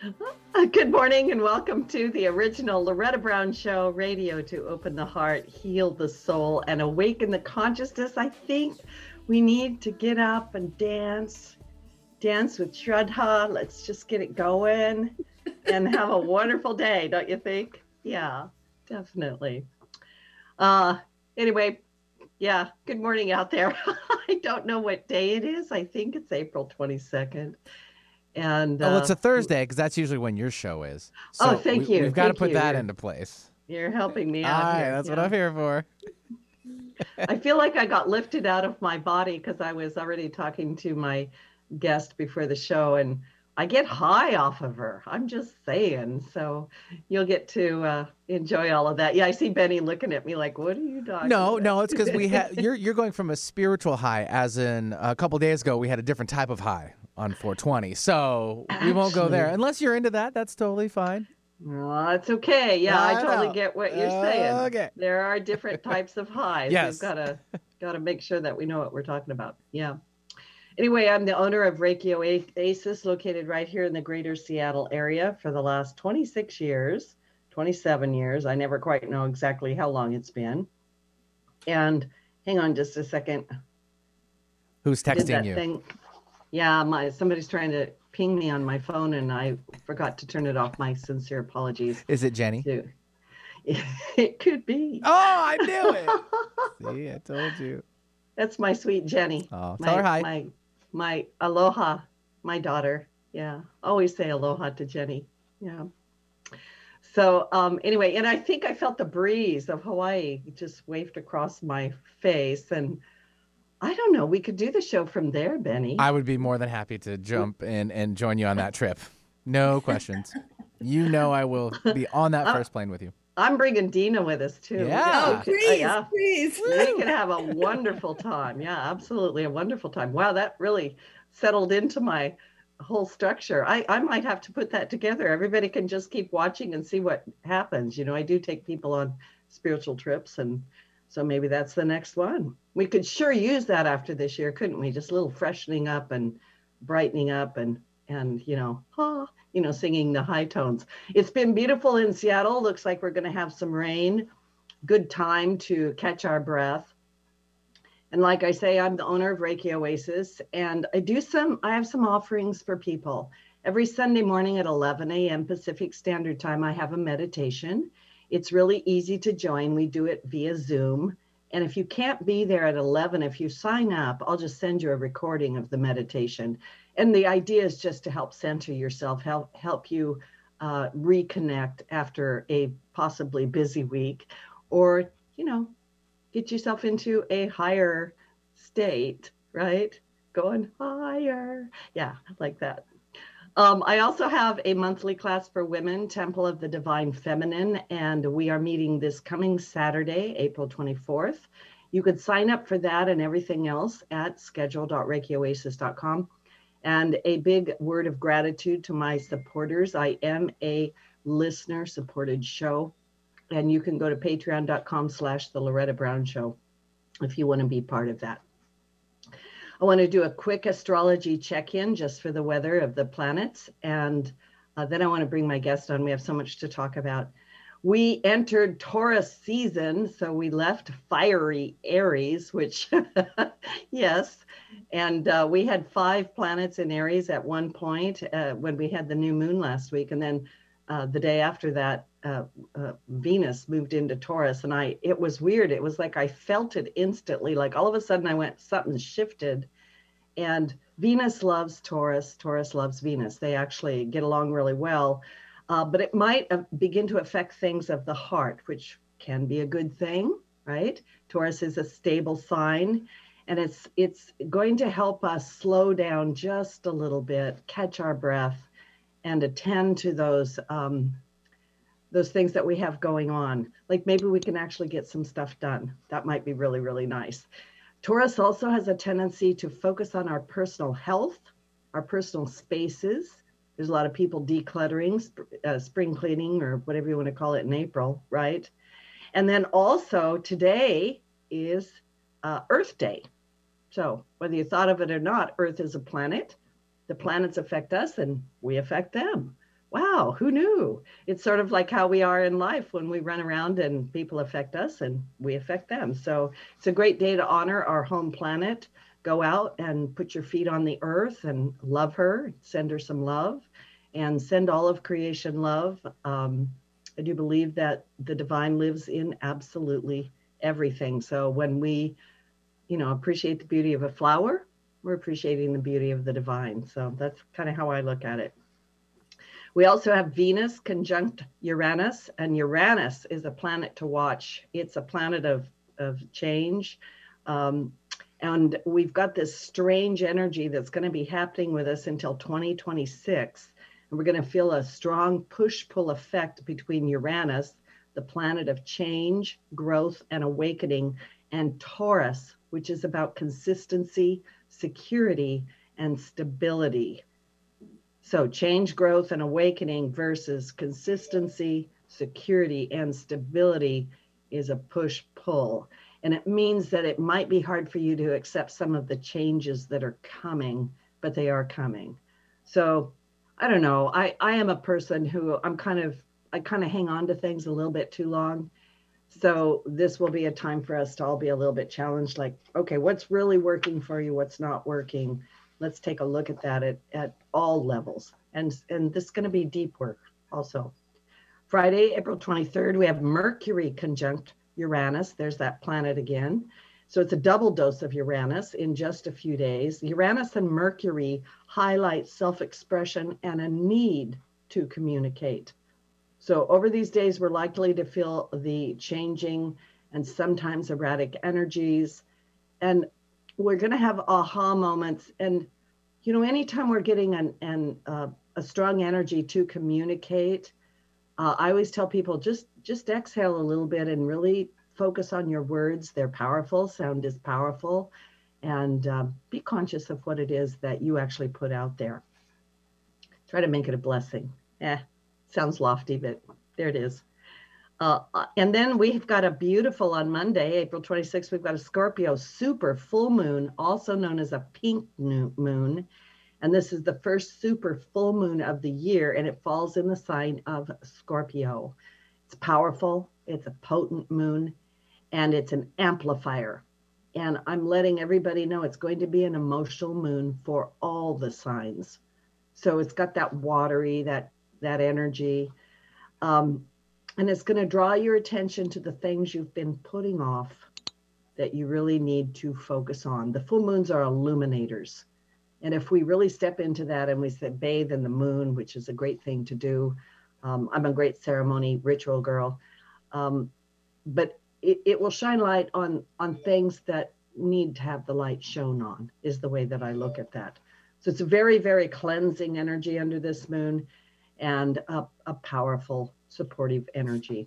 Good morning and welcome to the original Loretta Brown Show, radio to open the heart, heal the soul, and awaken the consciousness. I think we need to get up and dance with Shraddha. Let's just get it going and have a wonderful day, don't you think? Yeah, definitely. Uh, anyway, yeah, good morning out there. I don't know what day it is. I think it's April 22nd. And well, it's a Thursday because that's usually when your show is. oh, So thank you. We've got to put that into place. You're helping me All out right, here. that's what I'm here for. I feel like I got lifted out of my body because I was already talking to my guest before the show, and I get high off of her. I'm just saying. So you'll get to enjoy all of that. Yeah, I see Benny looking at me like, "What are you talking about?" No, it's because we had you're going from a spiritual high, as in a couple days ago we had a different type of high on 420. So we won't go there unless you're into that. That's totally fine. Well, it's okay. Yeah, I totally know. get what you're saying. Okay. There are different types of highs. Yes. We've got to make sure that we know what we're talking about. Yeah. Anyway, I'm the owner of Reiki Oasis, located right here in the greater Seattle area for the last 26 years, 27 years. I never quite know exactly how long it's been. And hang on just a second. Who's texting you? Thing. Yeah, somebody's trying to ping me on my phone, and I forgot to turn it off. My sincere apologies. Is it Jenny? It could be. Oh, I knew it. See, I told you. That's my sweet Jenny. Oh, tell her hi. My aloha, my daughter. Yeah, always say aloha to Jenny. Yeah. So anyway, and I think I felt the breeze of Hawaii just wafted across my face, and I don't know, we could do the show from there, Benny. I would be more than happy to jump in and join you on that trip. No questions. You know I will be on that first plane with you. I'm bringing Dina with us, too. Yeah. Please. We can have a wonderful time. Yeah, absolutely a wonderful time. Wow, that really settled into my whole structure. I might have to put that together. Everybody can just keep watching and see what happens. You know, I do take people on spiritual trips, and so maybe that's the next one. We could sure use that after this year, couldn't we? Just a little freshening up and brightening up and singing the high tones. It's been beautiful in Seattle. Looks like we're going to have some rain. Good time to catch our breath. And like I say, I'm the owner of Reiki Oasis, and I have some offerings for people. Every Sunday morning at 11 a.m. Pacific Standard Time, I have a meditation. It's really easy to join. We do it via Zoom. And if you can't be there at 11, if you sign up, I'll just send you a recording of the meditation. And the idea is just to help center yourself, help you reconnect after a possibly busy week, or, get yourself into a higher state, right? Going higher. Yeah, like that. I also have a monthly class for women, Temple of the Divine Feminine, and we are meeting this coming Saturday, April 24th. You could sign up for that and everything else at schedule.reikioasis.com. And a big word of gratitude to my supporters. I am a listener-supported show, and you can go to patreon.com/The Loretta Brown Show if you want to be part of that. I want to do a quick astrology check-in just for the weather of the planets, and then I want to bring my guest on. We have so much to talk about. We entered Taurus season, so we left fiery Aries, which, yes, and we had 5 planets in Aries at one point when we had the new moon last week, and then the day after that, Venus moved into Taurus, and it was weird. It was like I felt it instantly, like all of a sudden I went, something shifted. And Venus loves Taurus, Taurus loves Venus. They actually get along really well. But it might begin to affect things of the heart, which can be a good thing, right? Taurus is a stable sign, and it's going to help us slow down just a little bit, catch our breath, and attend to those things that we have going on. Like maybe we can actually get some stuff done. That might be really, really nice. Taurus also has a tendency to focus on our personal health, our personal spaces. There's a lot of people decluttering, spring cleaning, or whatever you want to call it in April, right? And then also today is Earth Day. So whether you thought of it or not, Earth is a planet. The planets affect us and we affect them. wow, who knew? It's sort of like how we are in life when we run around and people affect us and we affect them. So it's a great day to honor our home planet. Go out and put your feet on the earth and love her, send her some love, and send all of creation love. I do believe that the divine lives in absolutely everything. So when we, appreciate the beauty of a flower, we're appreciating the beauty of the divine. So that's kind of how I look at it. We also have Venus conjunct Uranus, and Uranus is a planet to watch. It's a planet of change. And we've got this strange energy that's going to be happening with us until 2026. And we're going to feel a strong push-pull effect between Uranus, the planet of change, growth, and awakening, and Taurus, which is about consistency, security, and stability. So change, growth, and awakening versus consistency, security, and stability is a push-pull. And it means that it might be hard for you to accept some of the changes that are coming, but they are coming. So I don't know. I am a person who I kind of hang on to things a little bit too long. So this will be a time for us to all be a little bit challenged, like, okay, what's really working for you? What's not working? Let's take a look at that at all levels. And this is going to be deep work also. Friday, April 23rd, we have Mercury conjunct Uranus. There's that planet again. So it's a double dose of Uranus in just a few days. Uranus and Mercury highlight self-expression and a need to communicate. So over these days, we're likely to feel the changing and sometimes erratic energies. And we're going to have aha moments. And, anytime we're getting a strong energy to communicate, I always tell people, just exhale a little bit and really focus on your words. They're powerful. Sound is powerful. And be conscious of what it is that you actually put out there. Try to make it a blessing. Sounds lofty, but there it is. And then we've got a beautiful, on Monday, April 26th, we've got a Scorpio super full moon, also known as a pink moon. And this is the first super full moon of the year, and it falls in the sign of Scorpio. It's powerful. It's a potent moon, and it's an amplifier. And I'm letting everybody know it's going to be an emotional moon for all the signs. So it's got that watery, that energy. And it's going to draw your attention to the things you've been putting off that you really need to focus on. The full moons are illuminators. And if we really step into that and we say bathe in the moon, which is a great thing to do. I'm a great ceremony ritual girl. But it will shine light on things that need to have the light shown on, is the way that I look at that. So it's a very, very cleansing energy under this moon, and a powerful supportive energy.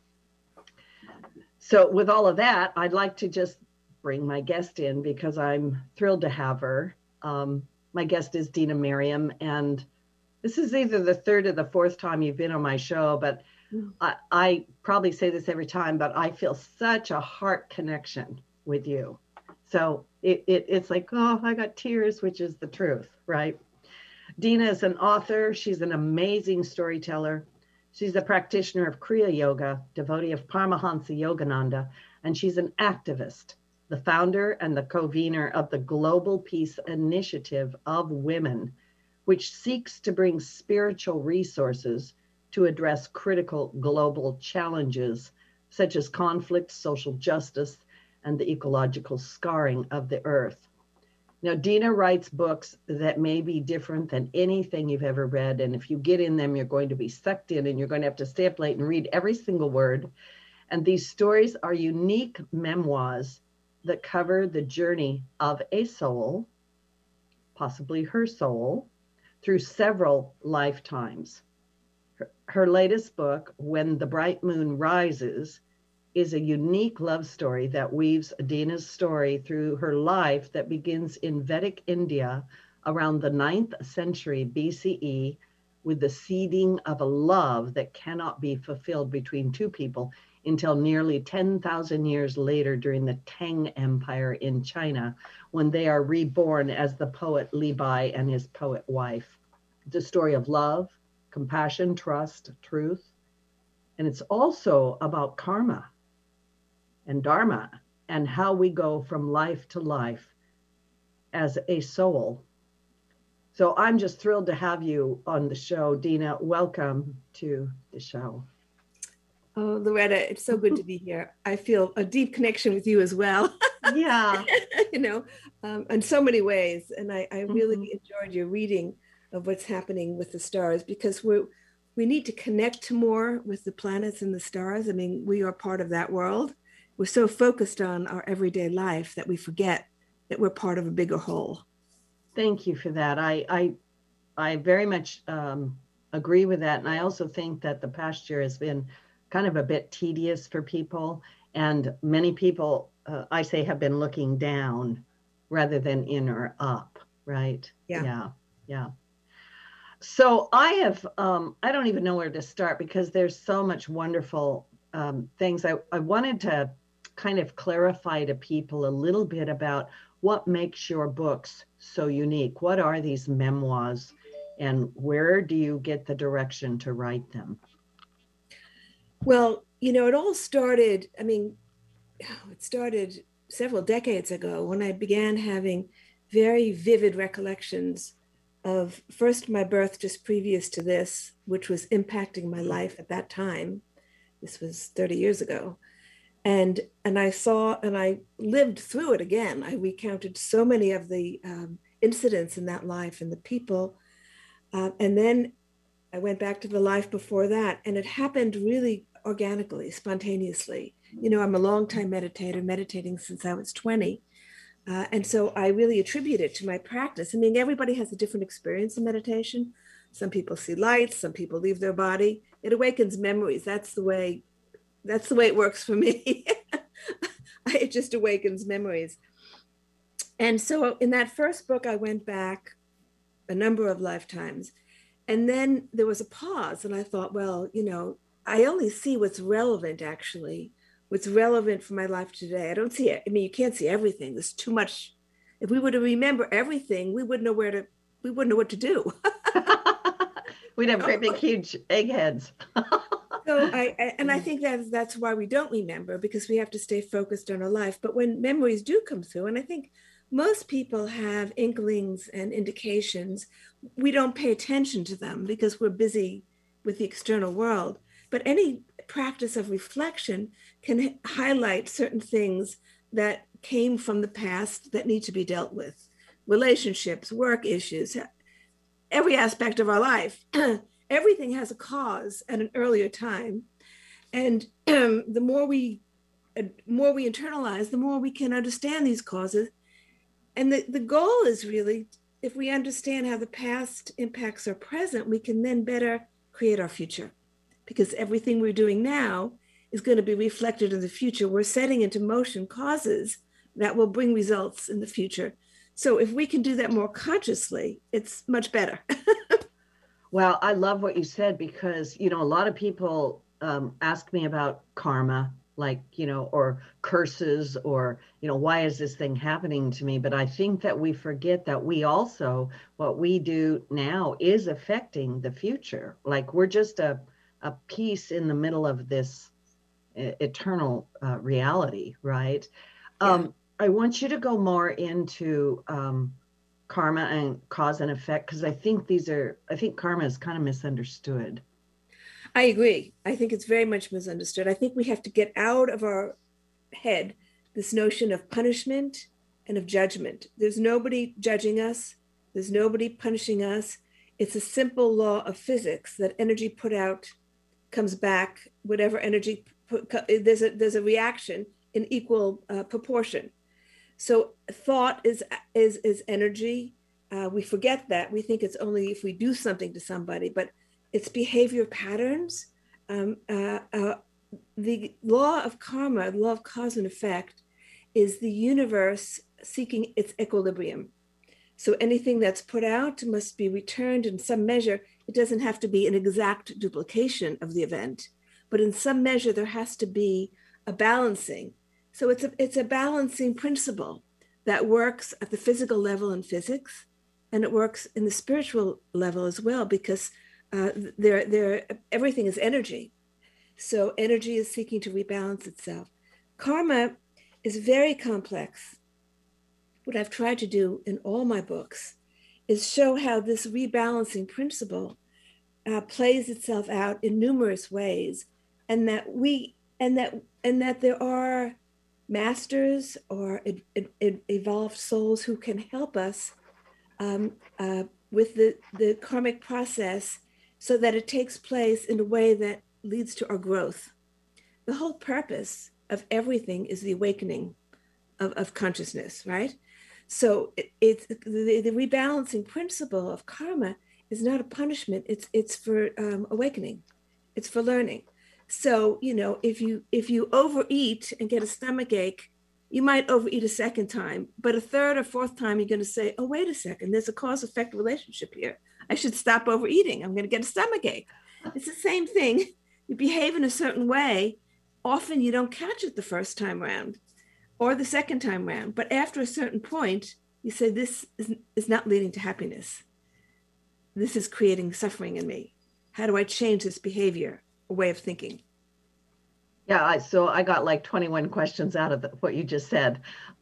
So with all of that, I'd like to just bring my guest in because I'm thrilled to have her. My guest is Dina Merriam, and this is either the third or the fourth time you've been on my show, but I probably say this every time, but I feel such a heart connection with you. So it's like, oh, I got tears, which is the truth, right? Dina is an author. She's an amazing storyteller. She's a practitioner of Kriya Yoga, devotee of Paramahansa Yogananda, and she's an activist, the founder and the co-vener of the Global Peace Initiative of Women, which seeks to bring spiritual resources to address critical global challenges such as conflict, social justice, and the ecological scarring of the earth. Now, Dina writes books that may be different than anything you've ever read. And if you get in them, you're going to be sucked in and you're going to have to stay up late and read every single word. And these stories are unique memoirs that cover the journey of a soul, possibly her soul, through several lifetimes. Her latest book, When the Bright Moon Rises, is a unique love story that weaves Dina's story through her life that begins in Vedic India around the 9th century BCE with the seeding of a love that cannot be fulfilled between two people until nearly 10,000 years later during the Tang Empire in China, when they are reborn as the poet Li Bai and his poet wife. It's a story of love, compassion, trust, truth. And it's also about karma and dharma and how we go from life to life as a soul. So I'm just thrilled to have you on the show, Dina. Welcome to the show. Oh, Loretta, it's so good to be here. I feel a deep connection with you as well. Yeah. In so many ways. And I really enjoyed your reading of what's happening with the stars, because we need to connect more with the planets and the stars. I mean, we are part of that world. We're so focused on our everyday life that we forget that we're part of a bigger whole. Thank you for that. I very much agree with that. And I also think that the past year has been kind of a bit tedious for people. And many people, I say, have been looking down rather than in or up, right? Yeah. So I have, I don't even know where to start because there's so much wonderful things. I wanted to kind of clarify to people a little bit about what makes your books so unique. What are these memoirs and where do you get the direction to write them? Well, it all started, it started several decades ago when I began having very vivid recollections of first my birth just previous to this, which was impacting my life at that time. This was 30 years ago. And I saw, and I lived through it again. I recounted so many of the incidents in that life and the people. And then I went back to the life before that, and it happened really organically, spontaneously. I'm a longtime meditator, meditating since I was 20. And so I really attribute it to my practice. I mean, everybody has a different experience in meditation. Some people see lights, some people leave their body. It awakens memories. That's the way it works for me. It just awakens memories. And so in that first book, I went back a number of lifetimes. And then there was a pause. And I thought, well, I only see what's relevant, actually, what's relevant for my life today. I don't see it. I mean, you can't see everything. There's too much. If we were to remember everything, we wouldn't know what to do. We'd have great big huge eggheads. So I think that's why we don't remember, because we have to stay focused on our life. But when memories do come through, and I think most people have inklings and indications, we don't pay attention to them because we're busy with the external world. But any practice of reflection can highlight certain things that came from the past that need to be dealt with. Relationships, work issues, every aspect of our life. Everything has a cause at an earlier time. And the more we internalize, the more we can understand these causes. And the goal is really, if we understand how the past impacts our present, we can then better create our future. Because everything we're doing now is going to be reflected in the future. We're setting into motion causes that will bring results in the future. So if we can do that more consciously, it's much better. Well, I love what you said because, a lot of people ask me about karma, like, or curses or, why is this thing happening to me? But I think that we forget that what we do now is affecting the future. Like we're just a piece in the middle of this eternal reality, right? Yeah. I want you to go more into karma and cause and effect, because I think karma is kind of misunderstood. I agree. I think it's very much misunderstood. I think we have to get out of our head this notion of punishment and of judgment. There's nobody judging us. There's nobody punishing us. It's a simple law of physics that energy put out comes back, whatever energy, there's a reaction in equal proportion. So thought is energy. We forget that. We think it's only if we do something to somebody, but it's behavior patterns. The law of karma, the law of cause and effect, is the universe seeking its equilibrium. So anything that's put out must be returned in some measure. It doesn't have to be an exact duplication of the event, but in some measure there has to be a balancing. So it's a balancing principle that works at the physical level in physics, and it works in the spiritual level as well, because everything is energy. So energy is seeking to rebalance itself. Karma is very complex. What I've tried to do in all my books is show how this rebalancing principle plays itself out in numerous ways, and that there are masters or evolved souls who can help us with the karmic process so that it takes place in a way that leads to our growth. The whole purpose of everything is the awakening of consciousness, right? So it's the rebalancing principle of karma is not a punishment. It's for awakening. It's for learning. So, if you overeat and get a stomach ache, you might overeat a second time, but a third or fourth time, you're going to say, oh, wait a second, there's a cause-effect relationship here. I should stop overeating. I'm going to get a stomach ache. It's the same thing. You behave in a certain way. Often you don't catch it the first time around or the second time around. But after a certain point, you say, this is not leading to happiness. This is creating suffering in me. How do I change this behavior, a way of thinking? Yeah, so I got like 21 questions out of what you just said.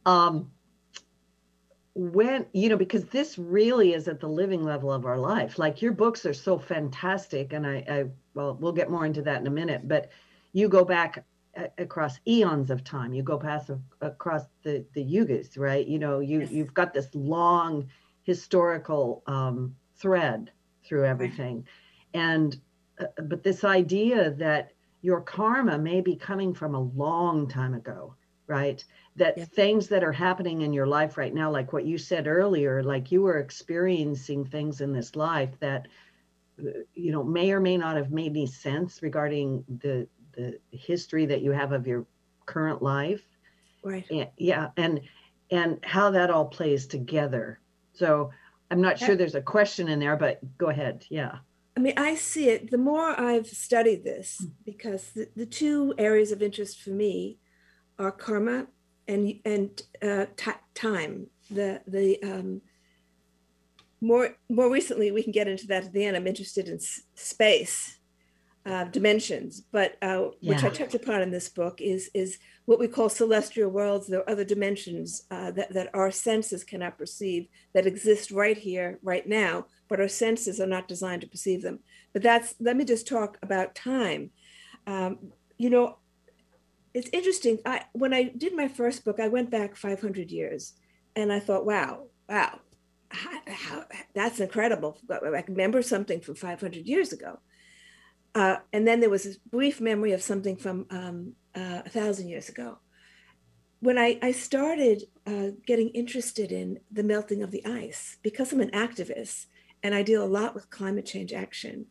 Because this really is at the living level of our life. Like, your books are so fantastic, and we'll get more into that in a minute, but you go back across eons of time. You go across the yugas, right? You've got this long historical thread through everything. And but this idea that your karma may be coming from a long time ago, right? That things that are happening in your life right now, like what you said earlier, like you were experiencing things in this life that, may or may not have made any sense regarding the history that you have of your current life. Right. And how that all plays together. So I'm not sure there's a question in there, but go ahead. Yeah. I mean, I see it, the more I've studied this, because the two areas of interest for me are karma and time. More recently, we can get into that at the end. I'm interested in space, dimensions, but which I touch upon in this book is what we call celestial worlds. There are other dimensions that our senses cannot perceive, that exist right here, right now, but our senses are not designed to perceive them. But let me just talk about time. It's interesting. When I did my first book, I went back 500 years, and I thought, wow, that's incredible. I remember something from 500 years ago. And then there was this brief memory of something from 1,000 years ago. When I started getting interested in the melting of the ice, because I'm an activist and I deal a lot with climate change action,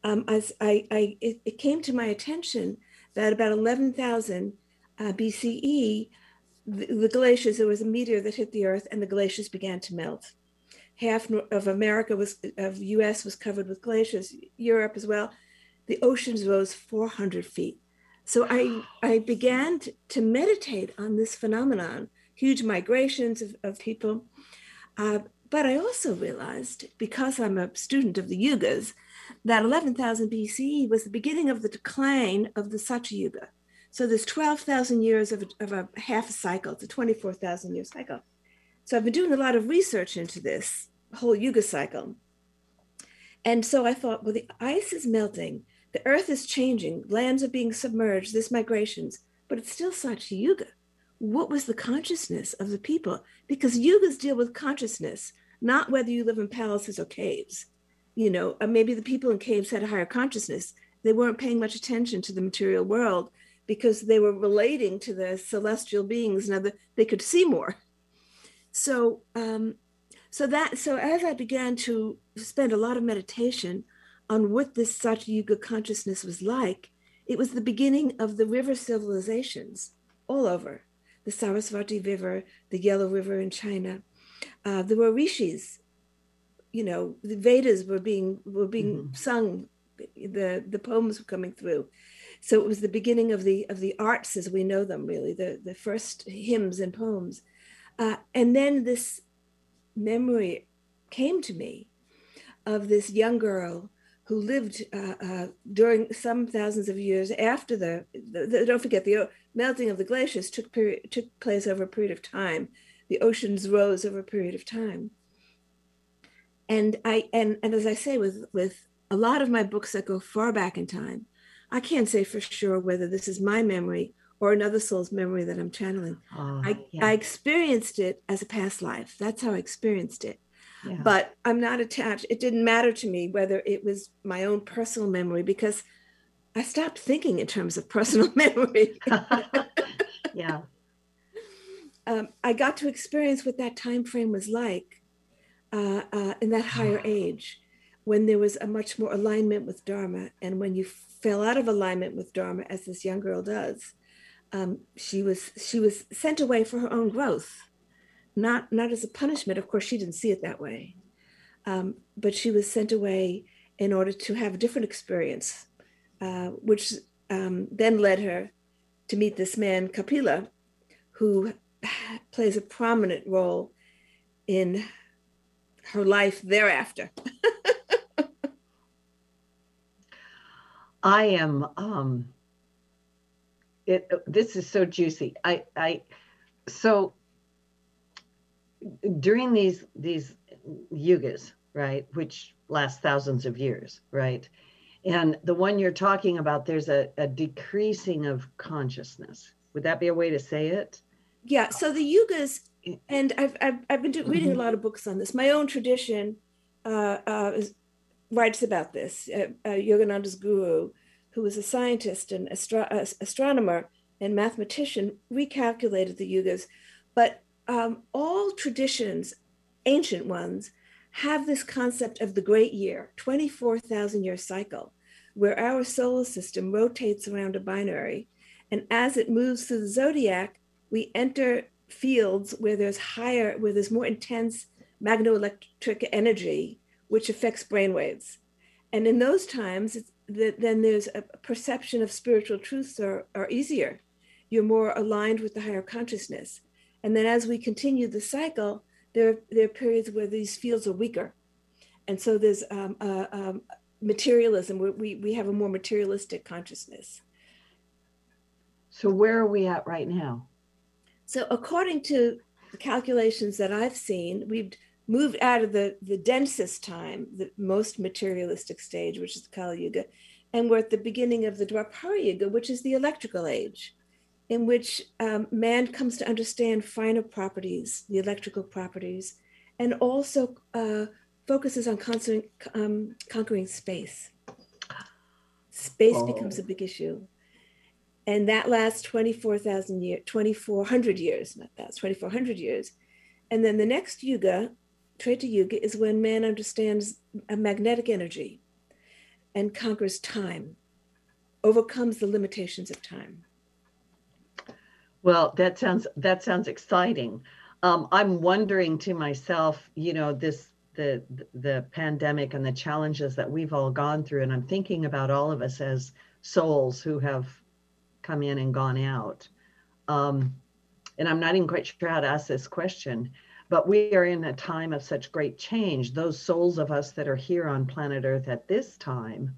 it came to my attention that about 11,000 BCE, the glaciers, there was a meteor that hit the earth and the glaciers began to melt. Half of America of US was covered with glaciers, Europe as well. The oceans rose 400 feet. So I began to meditate on this phenomenon, huge migrations of people. But I also realized, because I'm a student of the Yugas, that 11,000 BCE was the beginning of the decline of the Satya Yuga. So there's 12,000 years of a half a cycle. It's a 24,000 year cycle. So I've been doing a lot of research into this whole Yuga cycle. And so I thought, well, the ice is melting. The earth is changing. Lands are being submerged. There's migrations, but it's still Satya Yuga. What was the consciousness of the people? Because Yugas deal with consciousness, not whether you live in palaces or caves. Maybe the people in caves had a higher consciousness. They weren't paying much attention to the material world because they were relating to the celestial beings. Now they could see more. So as I began to spend a lot of meditation on what this Satya Yuga consciousness was like, it was the beginning of the river civilizations all over. The Sarasvati River, the Yellow River in China. There were rishis. The Vedas were being sung. The poems were coming through. So it was the beginning of the arts as we know them, really, the first hymns and poems. And then this memory came to me of this young girl who lived during some thousands of years after don't forget, the melting of the glaciers took place over a period of time. The oceans rose over a period of time. And as I say, with a lot of my books that go far back in time, I can't say for sure whether this is my memory or another soul's memory that I'm channeling. I experienced it as a past life. That's how I experienced it. Yeah. But I'm not attached. It didn't matter to me whether it was my own personal memory, because I stopped thinking in terms of personal memory. Yeah. I got to experience what that time frame was like in that higher age, when there was a much more alignment with Dharma. And when you fell out of alignment with Dharma, as this young girl does, she was sent away for her own growth. Not as a punishment. Of course, she didn't see it that way. But she was sent away in order to have a different experience, which then led her to meet this man, Kapila, who plays a prominent role in her life thereafter. I am, this is so juicy. So during these yugas, right, which last thousands of years, right? And the one you're talking about, there's a decreasing of consciousness. Would that be a way to say it? Yeah. So the yugas, and I've been reading a lot of books on this. My own tradition writes about this. Yogananda's guru, who was a scientist and astronomer and mathematician, recalculated the yugas. But all traditions, ancient ones, have this concept of the great year, 24,000-year cycle, where our solar system rotates around a binary. And as it moves through the zodiac, we enter fields where there's more intense magnoelectric energy, which affects brainwaves. And in those times, then there's a perception of spiritual truths are easier. You're more aligned with the higher consciousness. And then as we continue the cycle, there are periods where these fields are weaker. And so there's materialism, where we have a more materialistic consciousness. So where are we at right now? So according to the calculations that I've seen, we've moved out of the densest time, the most materialistic stage, which is the Kali Yuga, and we're at the beginning of the Dwapara Yuga, which is the electrical age, in which man comes to understand finer properties, the electrical properties, and also focuses on conquering space. Space becomes a big issue. And that lasts 2,400 years, not that, 2,400 years. And then the next yuga, Treta Yuga, is when man understands a magnetic energy and conquers time, overcomes the limitations of time. Well, that sounds exciting. I'm wondering to myself, the pandemic and the challenges that we've all gone through, and I'm thinking about all of us as souls who have come in and gone out. And I'm not even quite sure how to ask this question, but we are in a time of such great change. Those souls of us that are here on planet Earth at this time,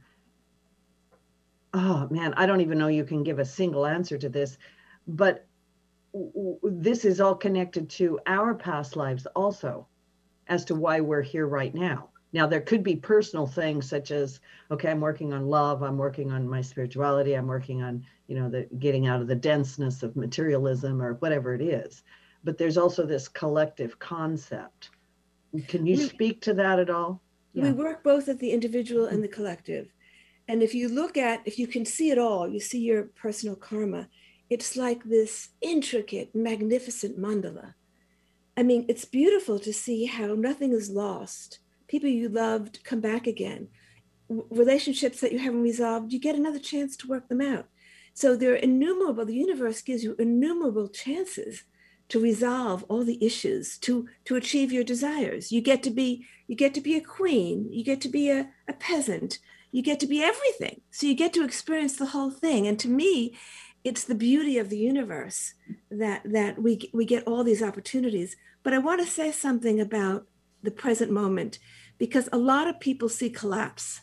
oh man, I don't even know you can give a single answer to this, but this is all connected to our past lives also, as to why we're here right now. Now, there could be personal things such as, okay, I'm working on love, I'm working on my spirituality, I'm working on, the getting out of the denseness of materialism or whatever it is. But there's also this collective concept. Can you speak to that at all? Yeah. We work both at the individual and the collective. And if you can see it all, you see your personal karma, it's like this intricate, magnificent mandala. I mean, it's beautiful to see how nothing is lost. People you loved come back again. Relationships that you haven't resolved, you get another chance to work them out. So there are innumerable, the universe gives you innumerable chances to resolve all the issues, to achieve your desires. You get to be a queen, you get to be a peasant, you get to be everything. So you get to experience the whole thing. And to me, it's the beauty of the universe that we get all these opportunities. But I want to say something about the present moment, because a lot of people see collapse.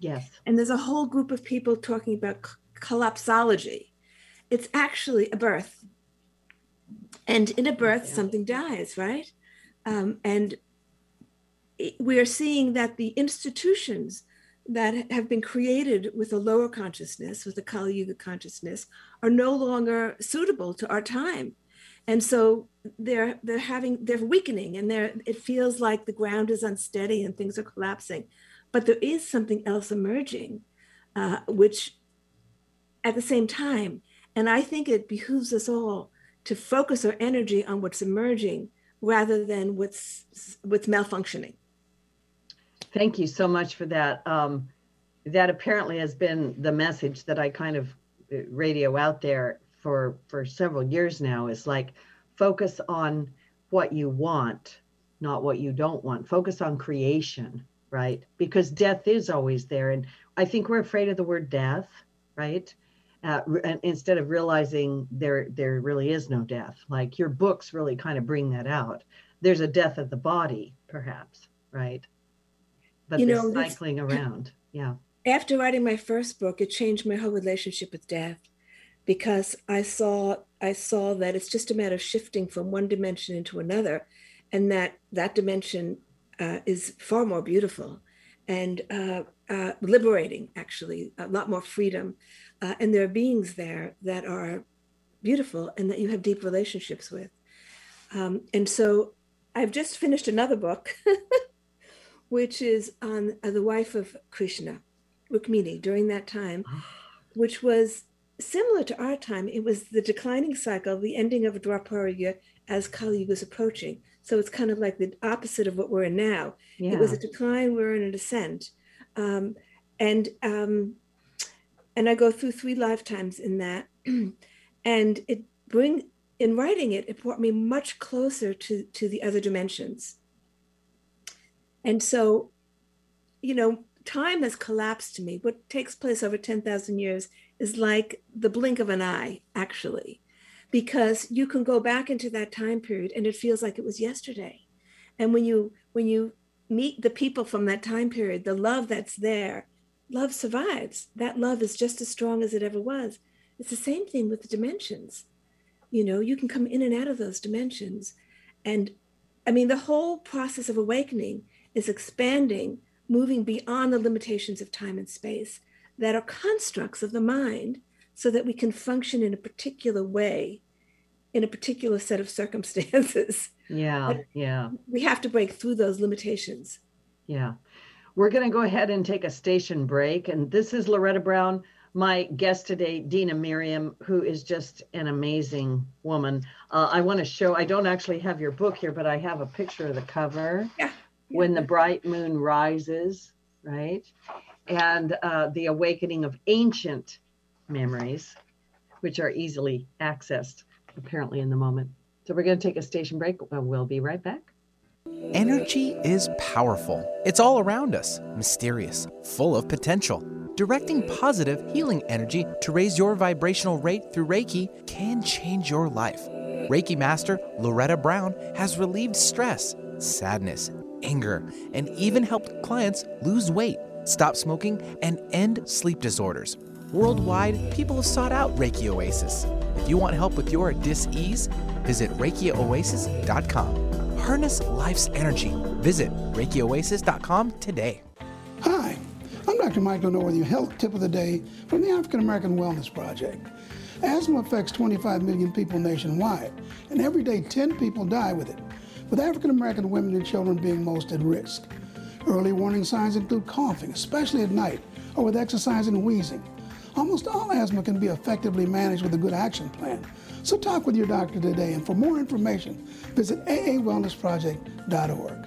Yes. And there's a whole group of people talking about collapsology. It's actually a birth. And in a birth, something dies, right? And we are seeing that the institutions that have been created with a lower consciousness, with a Kali Yuga consciousness, are no longer suitable to our time. And so they're weakening, and it feels like the ground is unsteady and things are collapsing. But there is something else emerging, which at the same time, and I think it behooves us all to focus our energy on what's emerging rather than what's malfunctioning. Thank you so much for that. That apparently has been the message that I kind of radio out there for several years now, is like, focus on what you want, not what you don't want. Focus on creation, right? Because death is always there. And I think we're afraid of the word death, right? Instead of realizing there really is no death. Like your books really kind of bring that out. There's a death of the body, perhaps, right? But this cycling around, yeah. After writing my first book, it changed my whole relationship with death, because I saw that it's just a matter of shifting from one dimension into another, and that dimension is far more beautiful and liberating, actually, a lot more freedom. And there are beings there that are beautiful and that you have deep relationships with. And so I've just finished another book, which is on the wife of Krishna, Rukmini, during that time, which was similar to our time. It was the declining cycle, the ending of Dwapara Yuga as Kali Yuga is approaching. So it's kind of like the opposite of what we're in now. Yeah. It was a decline, we're in a descent. And I go through 3 lifetimes in that. And in writing it, it brought me much closer to the other dimensions. And so, time has collapsed to me. What takes place over 10,000 years is like the blink of an eye, actually, because you can go back into that time period and it feels like it was yesterday. And when you meet the people from that time period, the love that's there, love survives. That love is just as strong as it ever was. It's the same thing with the dimensions. You can come in and out of those dimensions. And I mean, the whole process of awakening is expanding, moving beyond the limitations of time and space that are constructs of the mind, so that we can function in a particular way, in a particular set of circumstances. Yeah, yeah. We have to break through those limitations. Yeah. We're going to go ahead and take a station break. And this is Loretta Brown. My guest today, Dina Miriam, who is just an amazing woman. I want to show, I don't actually have your book here, but I have a picture of the cover. Yeah. When the Bright Moon Rises, right? And the awakening of ancient memories, which are easily accessed, apparently, in the moment. So we're going to take a station break. We'll be right back. Energy is powerful. It's all around us, mysterious, full of potential. Directing positive, healing energy to raise your vibrational rate through Reiki can change your life. Reiki Master Loretta Brown has relieved stress, sadness, anger, and even helped clients lose weight, stop smoking, and end sleep disorders. Worldwide, people have sought out Reiki Oasis. If you want help with your dis-ease, visit ReikiOasis.com. Harness life's energy. Visit ReikiOasis.com today. Hi, I'm Dr. Michael Norworthy, your health tip of the day from the African American Wellness Project. Asthma affects 25 million people nationwide, and every day 10 people die with it, with African American women and children being most at risk. Early warning signs include coughing, especially at night, or with exercise and wheezing. Almost all asthma can be effectively managed with a good action plan. So talk with your doctor today, and for more information, visit aawellnessproject.org.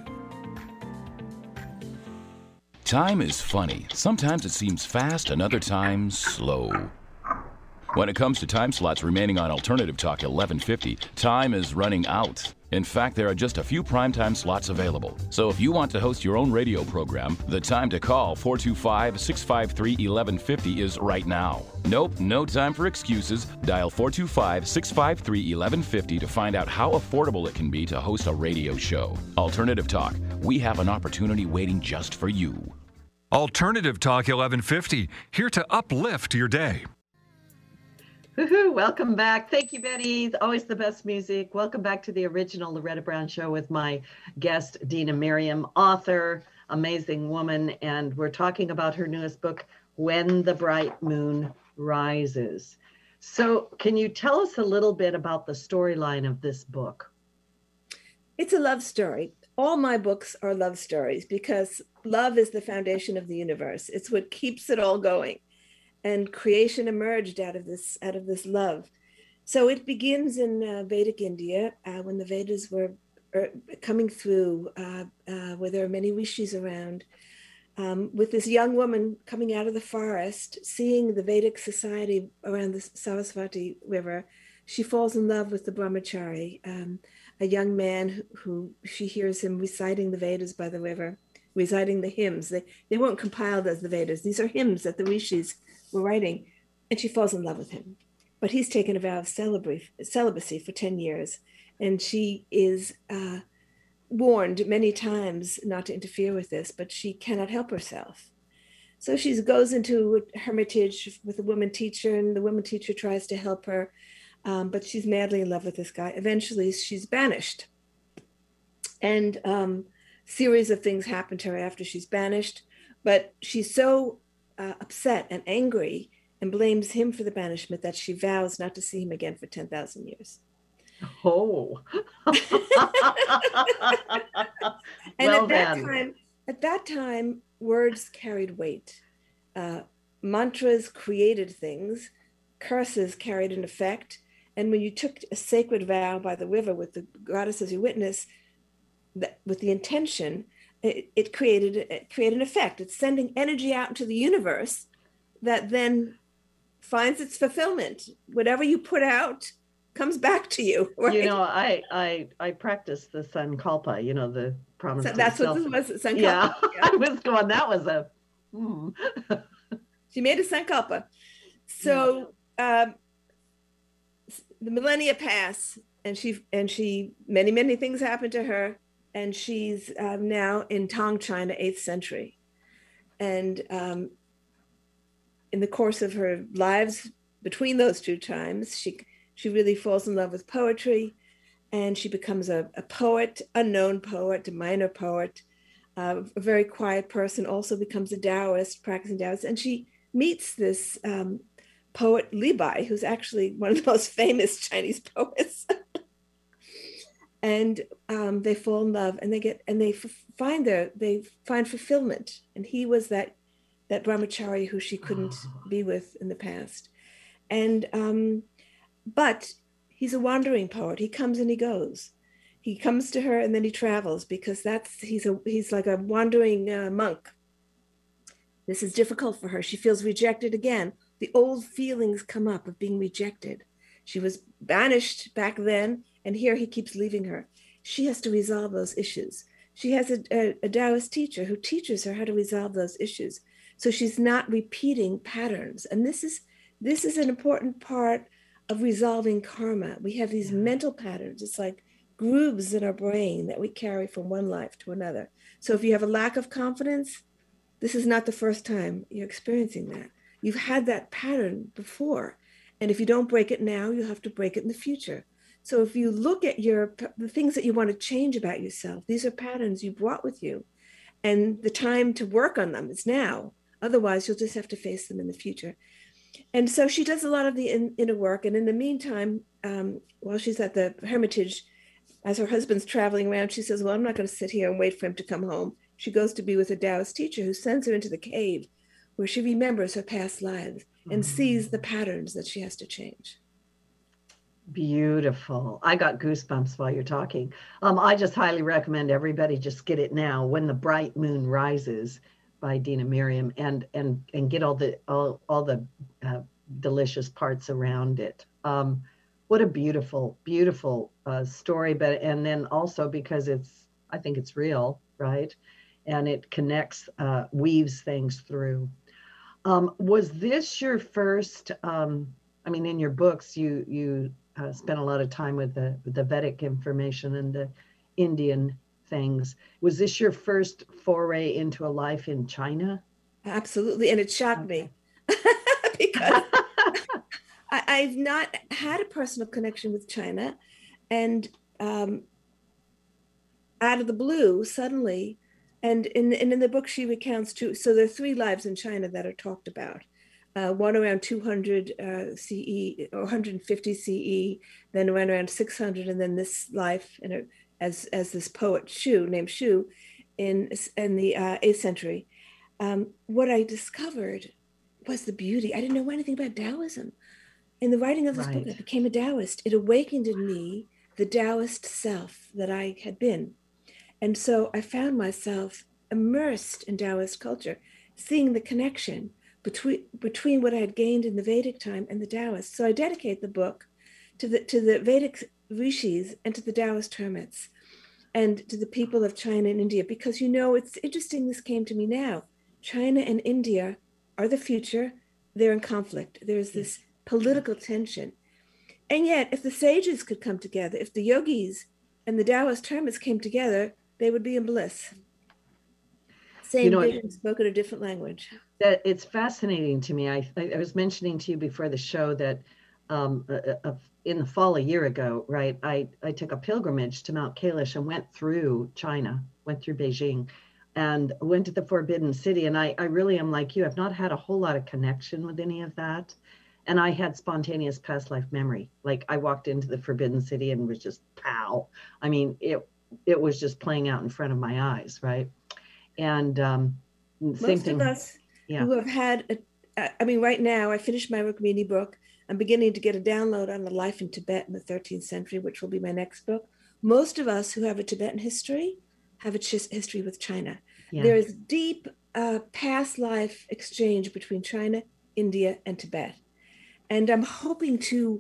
Time is funny. Sometimes it seems fast and other times slow. When it comes to time slots remaining on Alternative Talk 1150, time is running out. In fact, there are just a few primetime slots available. So if you want to host your own radio program, the time to call 425-653-1150 is right now. Nope, no time for excuses. Dial 425-653-1150 to find out how affordable it can be to host a radio show. Alternative Talk, we have an opportunity waiting just for you. Alternative Talk 1150, here to uplift your day. Woohoo, welcome back. Thank you, Betty. Always the best music. Welcome back to the original Loretta Brown Show with my guest, Dina Merriam, author, amazing woman. And we're talking about her newest book, When the Bright Moon Rises. So can you tell us a little bit about the storyline of this book? It's a love story. All my books are love stories because love is the foundation of the universe. It's what keeps it all going. And creation emerged out of this love. So it begins in Vedic India when the Vedas were coming through, where there are many rishis around, with this young woman coming out of the forest, seeing the Vedic society around the Saraswati River. She falls in love with the brahmachari, a young man who she hears him reciting the Vedas by the river, reciting the hymns. They weren't compiled as the Vedas. These are hymns that the rishis were writing, and she falls in love with him. But he's taken a vow of celibacy for 10 years, and she is warned many times not to interfere with this, but she cannot help herself. So she goes into a hermitage with a woman teacher, and the woman teacher tries to help her, but she's madly in love with this guy. Eventually, she's banished. And series of things happen to her after she's banished, but she's so upset and angry and blames him for the banishment that she vows not to see him again for 10,000 years. Oh. And well, at that time, words carried weight. Mantras created things, curses carried an effect. And when you took a sacred vow by the river with the goddess as your witness, with the intention, it created an effect. It's sending energy out into the universe that then finds its fulfillment. Whatever you put out comes back to you. Right? You know, I practiced the Sankalpa, you know, the promise. So that's what this was, Sankalpa. Yeah, I was going, that was a... She made a Sankalpa. So the millennia pass, and she many things happen to her. And she's now in Tang, China, 8th century. And in the course of her lives between those two times, she really falls in love with poetry, and she becomes a poet, a known poet, a minor poet, a very quiet person, also becomes a Taoist, practicing Taoist. And she meets this poet Li Bai, who's actually one of the most famous Chinese poets. And they fall in love, and they find fulfillment. And he was that brahmachari who she couldn't be with in the past. And but he's a wandering poet. He comes and he goes. He comes to her and then he travels, because he's like a wandering monk. This is difficult for her. She feels rejected again. The old feelings come up of being rejected. She was banished back then, and here he keeps leaving her. She has to resolve those issues. She has a Taoist teacher who teaches her how to resolve those issues, so she's not repeating patterns. And this is an important part of resolving karma. We have these mental patterns. It's like grooves in our brain that we carry from one life to another. So if you have a lack of confidence, this is not the first time you're experiencing that. You've had that pattern before. And if you don't break it now, you'll have to break it in the future. So if you look at the things that you want to change about yourself, these are patterns you brought with you. And the time to work on them is now. Otherwise, you'll just have to face them in the future. And so she does a lot of the inner work. And in the meantime, while she's at the hermitage, as her husband's traveling around, she says, well, I'm not going to sit here and wait for him to come home. She goes to be with a Taoist teacher who sends her into the cave, where she remembers her past lives and sees the patterns that she has to change. Beautiful. I got goosebumps while you're talking. I just highly recommend everybody just get it now, When the Bright Moon Rises by Dina Merriam, and get all the delicious parts around it. What a beautiful, beautiful story, and then also because I think it's real, right? And it connects, weaves things through. Was this your first, in your books, you spent a lot of time with the Vedic information and the Indian things. Was this your first foray into a life in China? Absolutely. And it shocked me because I've not had a personal connection with China. And out of the blue, suddenly, and in the book, she recounts two. So there are three lives in China that are talked about. One around 200 CE or 150 CE, then one around 600, and then this life as this poet named Xu in the 8th century. What I discovered was the beauty. I didn't know anything about Taoism. In the writing of this book, I became a Taoist. It awakened in me the Taoist self that I had been. And so I found myself immersed in Taoist culture, seeing the connection between what I had gained in the Vedic time and the Taoists. So I dedicate the book to the Vedic rishis and to the Taoist hermits and to the people of China and India, because, it's interesting, this came to me now. China and India are the future. They're in conflict. There's this political tension. And yet, if the sages could come together, if the yogis and the Taoist hermits came together, they would be in bliss. Same vision, spoken a different language. That it's fascinating to me. I was mentioning to you before the show that in the fall a year ago, right, I took a pilgrimage to Mount Kailash and went through China, went through Beijing, and went to the Forbidden City. And I really am like you. I've not had a whole lot of connection with any of that. And I had spontaneous past life memory. Like I walked into the Forbidden City and was just pow. I mean, it was just playing out in front of my eyes, right? And same thing. Most of us who have had, right now, I finished my Rukmini book. I'm beginning to get a download on the life in Tibet in the 13th century, which will be my next book. Most of us who have a Tibetan history have a history with China. Yeah. There is deep past life exchange between China, India, and Tibet. And I'm hoping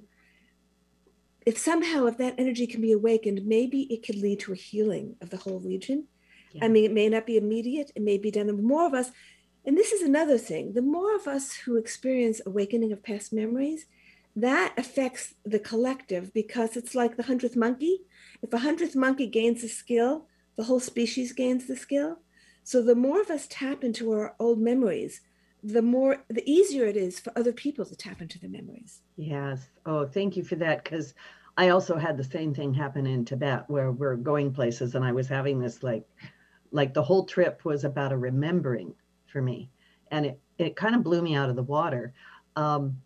if that energy can be awakened, maybe it could lead to a healing of the whole region. Yeah. I mean, it may not be immediate. It may be done. The more of us, and this is another thing, the more of us who experience awakening of past memories, that affects the collective, because it's like the 100th monkey. If a 100th monkey gains a skill, the whole species gains the skill. So the more of us tap into our old memories, the easier it is for other people to tap into the memories. Yes. Oh, thank you for that. Because I also had the same thing happen in Tibet, where we're going places, and I was having this like the whole trip was about a remembering for me, and it kind of blew me out of the water. And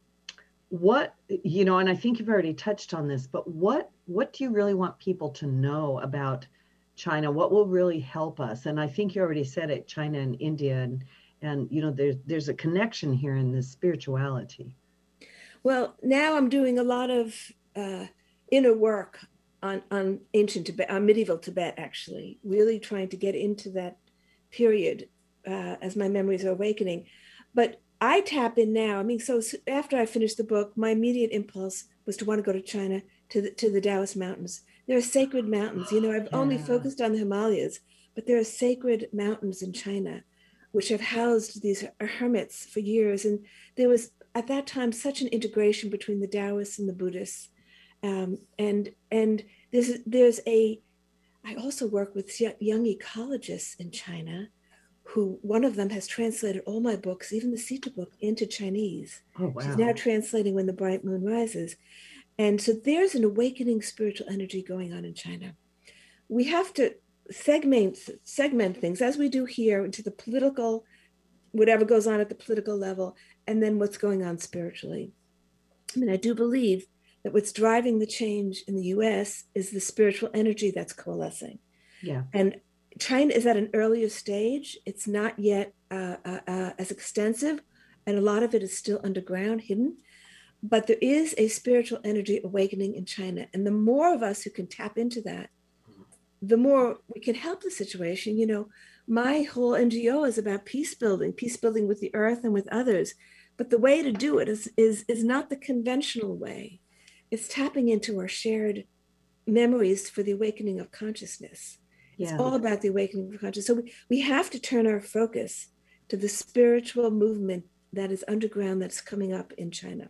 I think you've already touched on this, but what do you really want people to know about China? What will really help us? And I think you already said it, China and India, and there's a connection here in this spirituality. Well, now I'm doing a lot of inner work on ancient Tibet, on medieval Tibet, actually, really trying to get into that period as my memories are awakening. But I tap in now. So after I finished the book, my immediate impulse was to want to go to China, to the Taoist mountains. There are sacred mountains. I've only focused on the Himalayas, but there are sacred mountains in China, which have housed these hermits for years. And there was, at that time, such an integration between the Taoists and the Buddhists. And I also work with young ecologists in China, who one of them has translated all my books, even the Sita book, into Chinese. Oh, wow. She's now translating When the Bright Moon Rises. And so there's an awakening spiritual energy going on in China. We have to segment things, as we do here, into the political, whatever goes on at the political level, and then what's going on spiritually. I do believe that what's driving the change in the US is the spiritual energy that's coalescing. Yeah. And China is at an earlier stage. It's not yet as extensive, and a lot of it is still underground, hidden. But there is a spiritual energy awakening in China. And the more of us who can tap into that, the more we can help the situation. My whole NGO is about peace building with the earth and with others. But the way to do it is not the conventional way. It's tapping into our shared memories for the awakening of consciousness. It's all about the awakening of consciousness. So we have to turn our focus to the spiritual movement that is underground, that's coming up in China.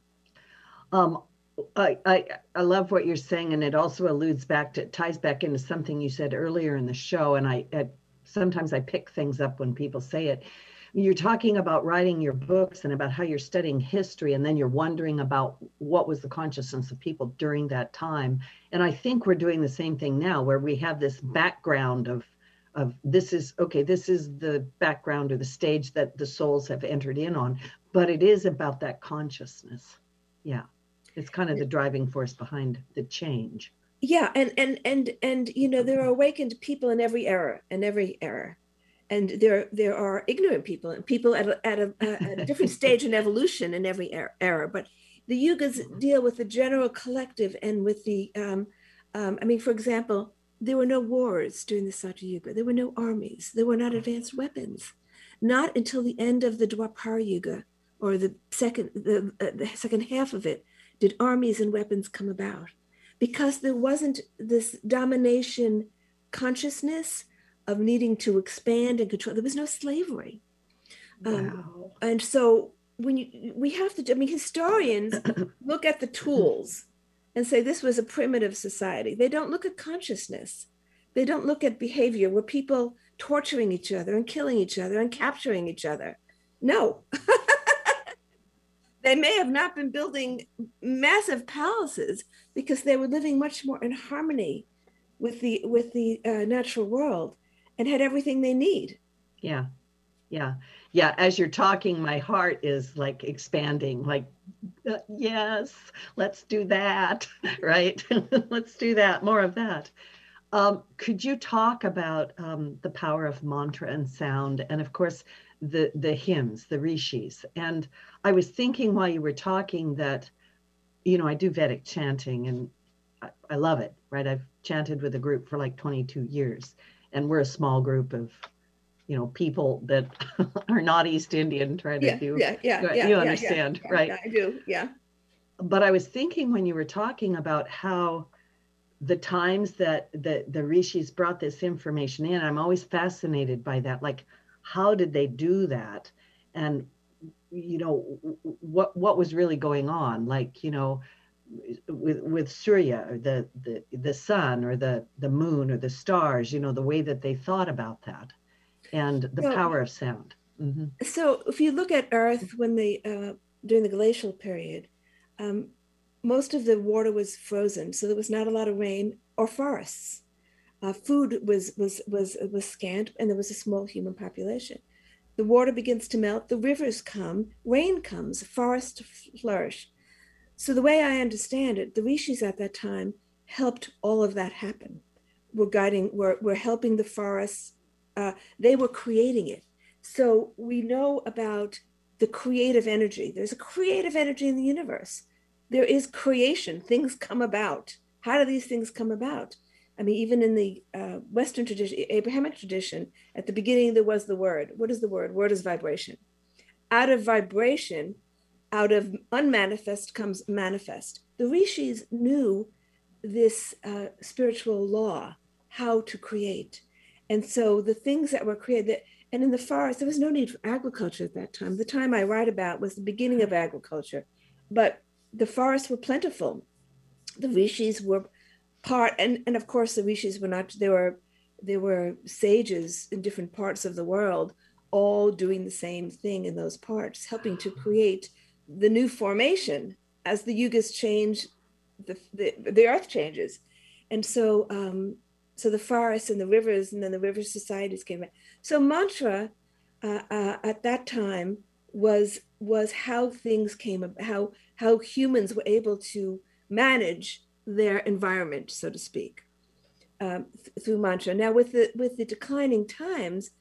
I love what you're saying, and it also ties back into something you said earlier in the show. And sometimes I pick things up when people say it, You're talking about writing your books and about how you're studying history, and then you're wondering about what was the consciousness of people during that time. And I think we're doing the same thing now, where we have this background of this is the background or the stage that the souls have entered in on, but it is about that consciousness. Yeah, it's kind of the driving force behind the change. Yeah, and you know, there are awakened people in every era, and there are ignorant people and people at a different stage in evolution in every era. But the yugas deal with the general collective and with the I mean, for example, there were no wars during the Satya Yuga. There were no armies. There were not advanced weapons. Not until the end of the Dwapara Yuga, or the second half of it, did armies and weapons come about, because there wasn't this domination consciousness of needing to expand and control. There was no slavery. Wow. And so we have to, I mean, historians look at the tools and say this was a primitive society. They don't look at consciousness. They don't look at behavior. Were people torturing each other and killing each other and capturing each other? No. They may have not been building massive palaces because they were living much more in harmony with the natural world and had everything they need. Yeah. As you're talking, my heart is like expanding, like, yes, let's do that, right? Let's do that, more of that. Could you talk about the power of mantra and sound, and of course, the hymns, the rishis? And I was thinking while you were talking that, you know, I do Vedic chanting and I love it, right? I've chanted with a group for like 22 years, and we're a small group of, you know, people that are not East Indian trying to do, you understand, right? Yeah, I do, yeah. But I was thinking when you were talking about how the times that the rishis brought this information in, I'm always fascinated by that. Like, how did they do that? And, you know, what was really going on? Like, you know, with Surya, or the sun, or the moon, or the stars, you know, the way that they thought about that, and the power of sound. Mm-hmm. So if you look at Earth when during the glacial period, most of the water was frozen, so there was not a lot of rain or forests. Food was scant, and there was a small human population. The water begins to melt, the rivers come, rain comes, forests flourish. So the way I understand it, the rishis at that time helped all of that happen. We're helping the forests. They were creating it. So we know about the creative energy. There's a creative energy in the universe. There is creation. Things come about. How do these things come about? I mean, even in the Western tradition, Abrahamic tradition, at the beginning there was the word. What is the word? Word is vibration. Out of vibration, out of unmanifest comes manifest. The rishis knew this spiritual law, how to create. And so the things that were created, and in the forest, there was no need for agriculture at that time. The time I write about was the beginning of agriculture, but the forests were plentiful. The rishis were part, and of course the rishis were not, there were sages in different parts of the world, all doing the same thing in those parts, helping to create the new formation as the yugas change, the earth changes. And so, so the forests and the rivers, and then the river societies came in. So mantra at that time was how things came about, how humans were able to manage their environment, so to speak, through mantra. Now, with the declining times,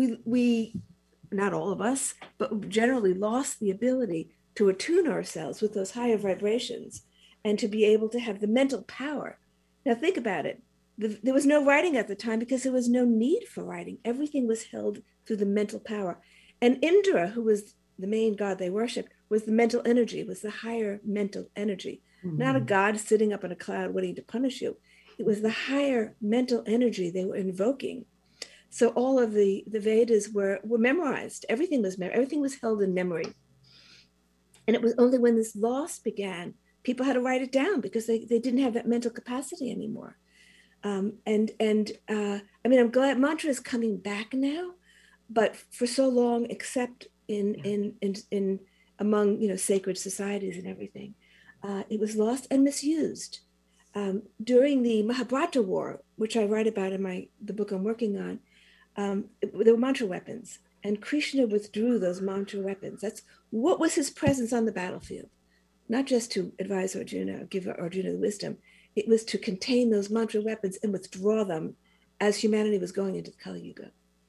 we not all of us, but generally lost the ability to attune ourselves with those higher vibrations and to be able to have the mental power. Now, think about it. There was no writing at the time because there was no need for writing. Everything was held through the mental power. And Indra, who was the main god they worshipped, was the mental energy, was the higher mental energy. Mm-hmm. Not a god sitting up in a cloud waiting to punish you. It was the higher mental energy they were invoking. So all of the Vedas were memorized. Everything was held in memory. And it was only when this loss began, people had to write it down because they didn't have that mental capacity anymore. I mean, I'm glad mantra is coming back now. but for so long, except in among sacred societies and everything, it was lost and misused. During the Mahabharata War, which I write about in the book I'm working on, there were mantra weapons, and Krishna withdrew those mantra weapons. That's what was his presence on the battlefield, not just to advise Arjuna or give Arjuna the wisdom. It was to contain those mantra weapons and withdraw them as humanity was going into the Kali Yuga.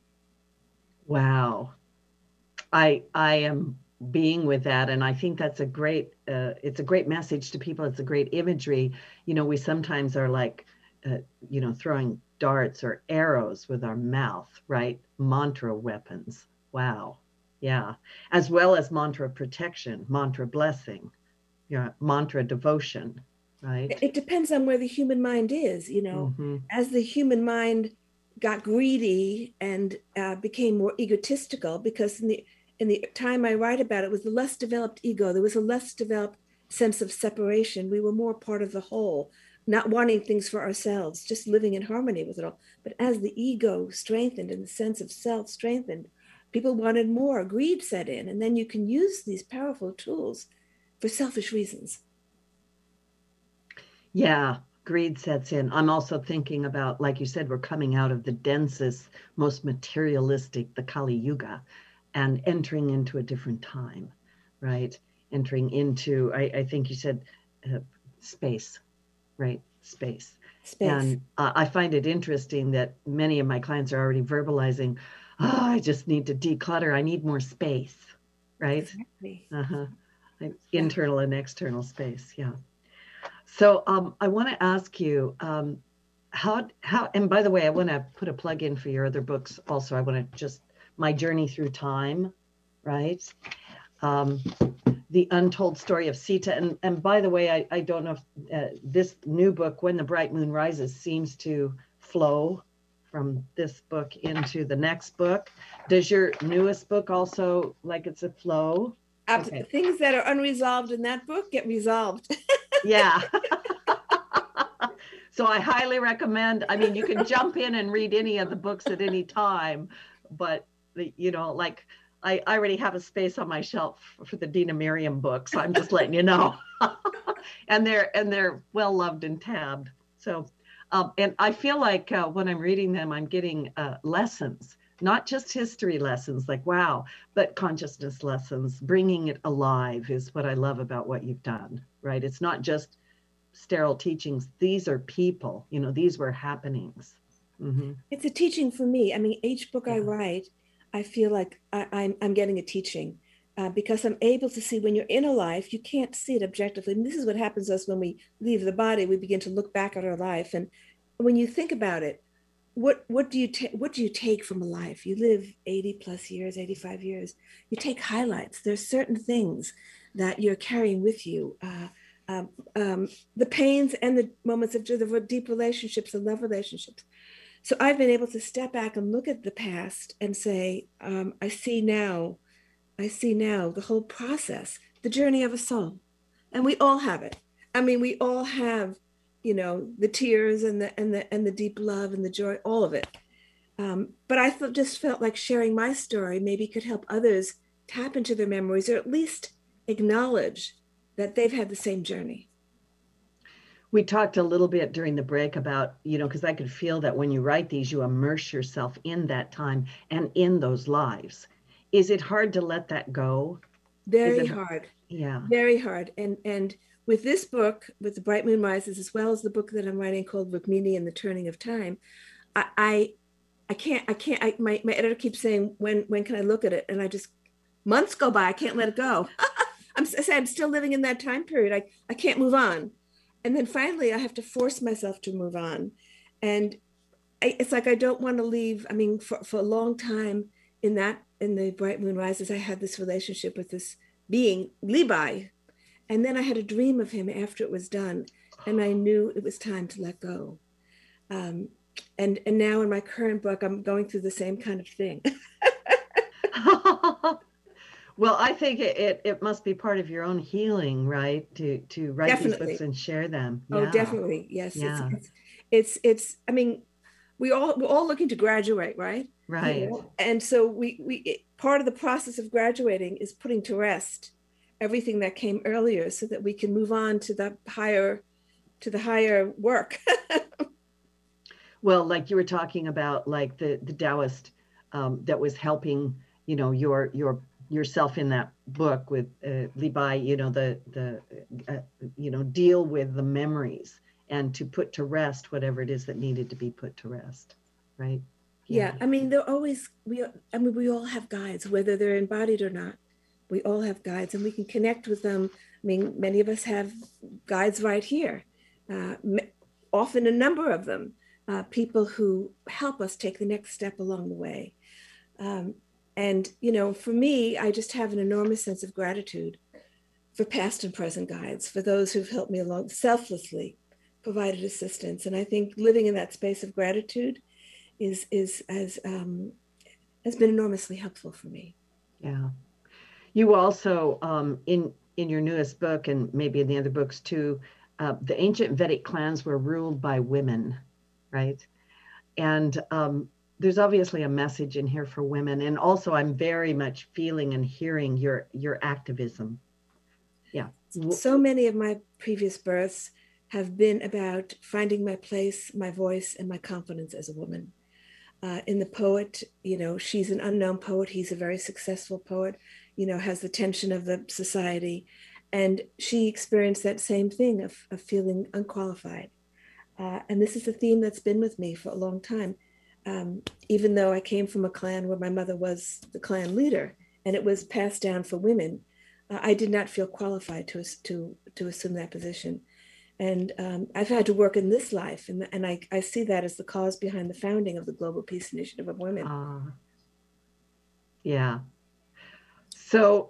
Wow. I am being with that, and I think that's a great it's a great message to people. It's a great imagery. We sometimes are like throwing darts or arrows with our mouth, right? Mantra weapons. Wow. Yeah. As well as mantra protection, mantra blessing, mantra devotion, right? It depends on where the human mind is, Mm-hmm. As the human mind got greedy and became more egotistical, because in the time I write about it was the less developed ego. There was a less developed sense of separation. We were more part of the whole, not wanting things for ourselves, just living in harmony with it all. But as the ego strengthened and the sense of self strengthened, people wanted more. Greed set in, and then you can use these powerful tools for selfish reasons. Yeah, greed sets in. I'm also thinking about, like you said, we're coming out of the densest, most materialistic, the Kali Yuga, and entering into a different time, right? Entering into, I think you said space, right? Space. And I find it interesting that many of my clients are already verbalizing, I just need to declutter. I need more space, right? Exactly. Internal and external space, yeah. So I want to ask you, how, and by the way, I want to put a plug in for your other books also. I want to just, My Journey Through Time, right? The Untold Story of Sita. And by the way, I don't know if this new book, When the Bright Moon Rises, seems to flow from this book into the next book. Does your newest book also, like it's a flow? Okay. Things that are unresolved in that book get resolved. Yeah. So I highly recommend, I mean, you can jump in and read any of the books at any time, but like I already have a space on my shelf for the Dina Miriam books. I'm just letting you know. and they're well loved and tabbed. So, and I feel like when I'm reading them, I'm getting lessons, not just history lessons, like, wow, but consciousness lessons, bringing it alive is what I love about what you've done, right? It's not just sterile teachings. These are people, these were happenings. Mm-hmm. It's a teaching for me. I mean, each book I write, I feel like I'm getting a teaching because I'm able to see when you're in a life, you can't see it objectively. And this is what happens to us when we leave the body. We begin to look back at our life. And when you think about it, what do you take from a life? You live 80 plus years, 85 years. You take highlights. There's certain things that you're carrying with you. The pains and the moments of the deep relationships and love relationships. So I've been able to step back and look at the past and say, I see now the whole process, the journey of a soul. And we all have it. I mean, we all have, the tears and the deep love and the joy, all of it. But I just felt like sharing my story maybe could help others tap into their memories, or at least acknowledge that they've had the same journey. We talked a little bit during the break about, because I could feel that when you write these, you immerse yourself in that time and in those lives. Is it hard to let that go? Very hard. Yeah. Very hard. And with this book, with The Bright Moon Rises, as well as the book that I'm writing called Rukmini and the Turning of Time, I can't, my editor keeps saying, when can I look at it? And months go by, I can't let it go. I'm still living in that time period. I can't move on. And then finally, I have to force myself to move on. And it's like I don't want to leave. I mean, for a long time in The Bright Moon Rises, I had this relationship with this being, Levi. And then I had a dream of him after it was done. And I knew it was time to let go. And now in my current book, I'm going through the same kind of thing. Well, I think it must be part of your own healing, right? To write Definitely. these books and share them. Oh, yeah. definitely. Yes. Yeah. It's I mean, we're all looking to graduate, right? Right. And so part of the process of graduating is putting to rest everything that came earlier so that we can move on to the higher work. Well, like you were talking about, like the Taoist that was helping, yourself in that book with Li Bai, deal with the memories and to put to rest whatever it is that needed to be put to rest, right? Yeah, I mean, we all have guides, whether they're embodied or not. We all have guides, and we can connect with them. I mean, many of us have guides right here, often a number of them, people who help us take the next step along the way. And, for me, I just have an enormous sense of gratitude for past and present guides, for those who've helped me along selflessly, provided assistance. And I think living in that space of gratitude has been enormously helpful for me. Yeah. You also, in your newest book, and maybe in the other books too, the ancient Vedic clans were ruled by women, right? And there's obviously a message in here for women. And also I'm very much feeling and hearing your activism. Yeah. So many of my previous births have been about finding my place, my voice, and my confidence as a woman. In the poet, she's an unknown poet. He's a very successful poet, has the tension of the society. And she experienced that same thing of feeling unqualified. And this is a theme that's been with me for a long time. Even though I came from a clan where my mother was the clan leader and it was passed down for women, I did not feel qualified to assume that position. And I've had to work in this life, and I see that as the cause behind the founding of the Global Peace Initiative of Women. Yeah. So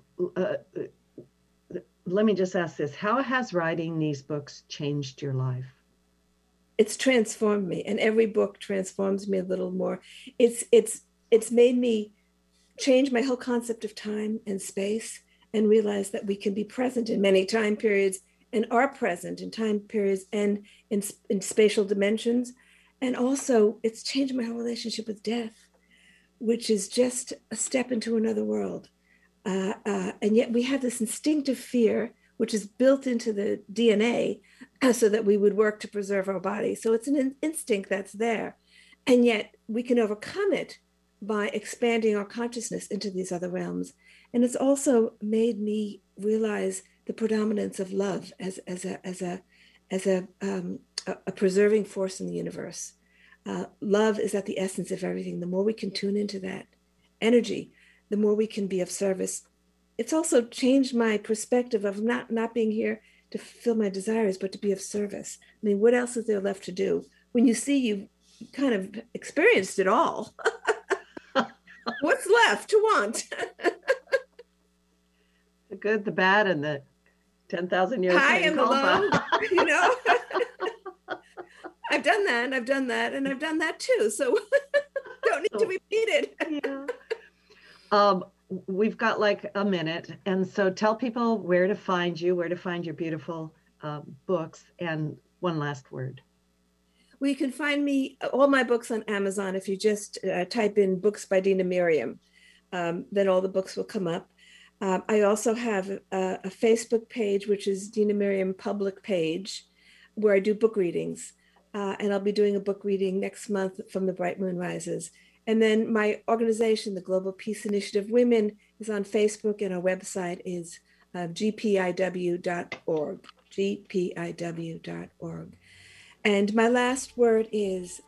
let me just ask this. How has writing these books changed your life? It's transformed me, and every book transforms me a little more. It's made me change my whole concept of time and space and realize that we can be present in many time periods and are present in time periods and in spatial dimensions. And also it's changed my whole relationship with death, which is just a step into another world. And yet we have this instinctive fear, which is built into the DNA so that we would work to preserve our body. So it's an instinct that's there. And yet we can overcome it by expanding our consciousness into these other realms. And it's also made me realize the predominance of love as a preserving force in the universe. Love is at the essence of everything. The more we can tune into that energy, the more we can be of service. It's also changed my perspective of not being here to fulfill my desires, but to be of service. I mean, what else is there left to do? When you see you've kind of experienced it all, what's left to want? The good, the bad, and the 10,000 years high and the low. I've done that, and I've done that, and I've done that too. So don't need to repeat it. Yeah. We've got like a minute, and so tell people where to find you, where to find your beautiful books, and one last word. Well, you can find all my books on Amazon. If you just type in books by Dina Miriam, then all the books will come up. I also have a Facebook page, which is Dina Miriam Public Page, where I do book readings. And I'll be doing a book reading next month from The Bright Moon Rises. And then my organization, the Global Peace Initiative Women, is on Facebook, and our website is gpiw.org, gpiw.org. And my last word is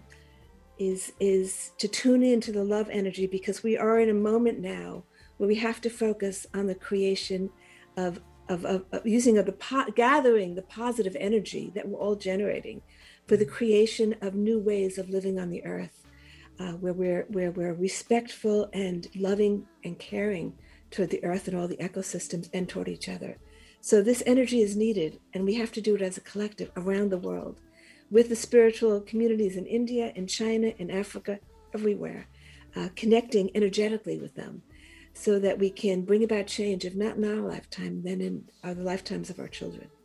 to tune into the love energy, because we are in a moment now where we have to focus on the creation of gathering the positive energy that we're all generating for the creation of new ways of living on the earth, where we're respectful and loving and caring toward the earth and all the ecosystems and toward each other. So this energy is needed, and we have to do it as a collective around the world, with the spiritual communities in India, in China, in Africa, everywhere, connecting energetically with them, so that we can bring about change, if not in our lifetime, then in the lifetimes of our children.